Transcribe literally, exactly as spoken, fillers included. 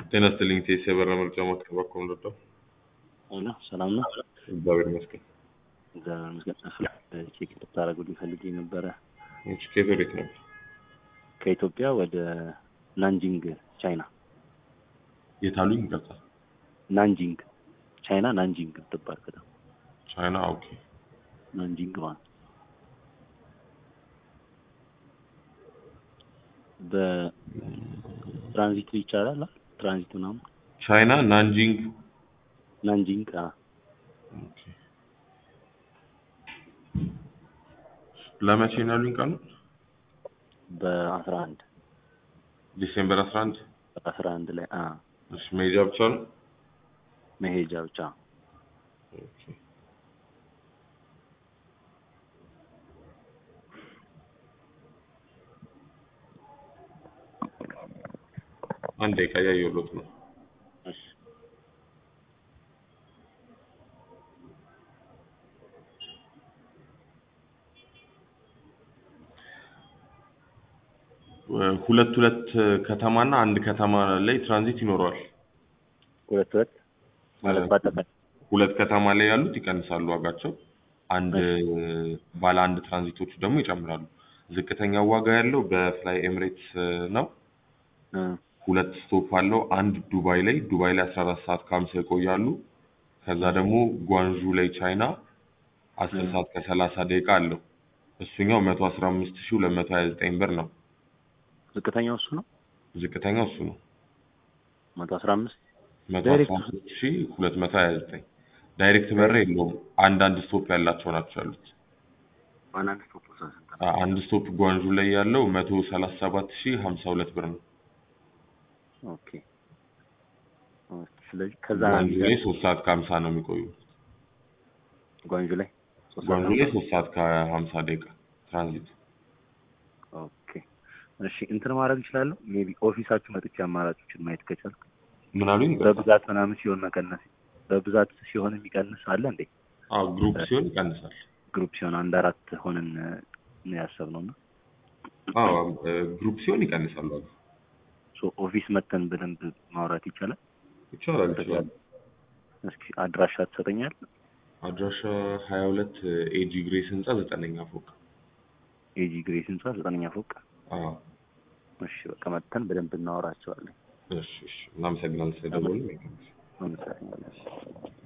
ጤና ይስጥልኝ ቴስ የበራ ምርጫ ማዕከል በኩል እንደው ሄሎ ሰላም ነው። እግዚአብሔር ይመስገን። እግዚአብሔር ይመስገን። ፍላይት ቼክ ልታደርጉልኝ ፈልጌ ነበረ። እሺ ከየት ወዴት ነበር? ከኢትዮጵያ ወደ ናንጂንግ ቻይና። የት አሉኝ? ይቅርታ። ናንጂንግ ቻይና፣ ናንጂንግ ትባል ከተማ። ቻይና ኦኬ። ናንጂንግ ማለት በትራንዚት ይቻላል። ትራንዚት ምናምን ቻይና ናንጂንግ ናንጂንግ አ ኦኬ። ለመቼ ነው ያሉኝ ቀኑ? በአስራ አንድ ዲሴምበር አስራ አንድ በአስራ አንድ ላይ አ እሺ መሄጃ ብቻ ነው? መሄጃ ብቻ። ኦኬ። አንዴ ካያየሁት ነው። እሺ ሁለት ሁለት ከተማና አንድ ከተማ ላይ ትራንዚት ይኖረዋል። ሁለት ሁለት ማለት ባጠቃላይ ሁለት ከተማ ላይ ያሉት ይቀንሳሉ ዋጋቸው። አንድ ባለ አንድ ትራንዚቶቹ ደግሞ ይጨምራሉ። ዝቅተኛው ዋጋ ያለው በፍላይ ኤሚሬትስ ነው። ሁለት ስቶፕ አለው። አንድ ዱባይ ላይ ዱባይ ላይ አስራ አራት ሰዓት ከሀምሳ ይቆያሉ። ከዛ ደግሞ ጓንዡ ላይ ቻይና አስር ሰዓት ከሰላሳ ደቂቃ አለው። እሱኛው መቶ አስራ አምስት ሺህ ሁለት መቶ ሀያ ዘጠኝ ብር ነው። ዝቅተኛው እሱ ነው። ዝቅተኛው እሱ ነው። መቶ አስራ አምስት መቶ አስራ አምስት ሺህ ሁለት መቶ ሀያ ዘጠኝ ዳይሬክት በር የለውም። አንድ አንድ ስቶፕ ያላቸው ናቸው ያሉት። አንድ ስቶፕ ስንት? አንድ ስቶፕ ጓንዡ ላይ ያለው መቶ ሰላሳ ሰባት ሺህ ሀምሳ ሁለት ብር ነው። ኦኬ። ስለዚህ ከዛ ጓንዡ ላይ ሶስት ሰዓት ከሀምሳ ነው የሚቆዩት። ጓንዡ ላይ ጓንዡ ላይ ሶስት ሰዓት ከሀምሳ ደቂቃ ትራንዚት። ኦኬ እሺ። እንትን ማድረግ እችላለሁ ሜቢ ኦፊሳችሁ መጥቼ አማራጮችን ማየት ከቻልኩ። ምን አሉኝ? በብዛት ምናምን ሲሆን መቀነስ በብዛት ሲሆን የሚቀንስ አለ እንዴ? አዎ ግሩፕ ሲሆን ይቀንሳል። ግሩፕ ሲሆን አንድ አራት ሆነን ነው ያሰብነውና አዎ ግሩፕ ሲሆን ይቀንሳል ዋጋ። ሶ ኦፊስ መተን በደንብ ማውራት ይቻላል? ይቻላል ይችላል። እስኪ አድራሻ ትሰጠኛል? አድራሻ ሀያ ሁለት ኤጂ ግሬስ ህንጻ ዘጠነኛ ፎቅ። ኤጂ ግሬስ ህንጻ ዘጠነኛ ፎቅ። አዎ እሺ በቃ መተን በደንብ እናወራቸዋለን። እሺ እሺ እናመሰግናለን ስለደወሉ። አመሰግናለሁ።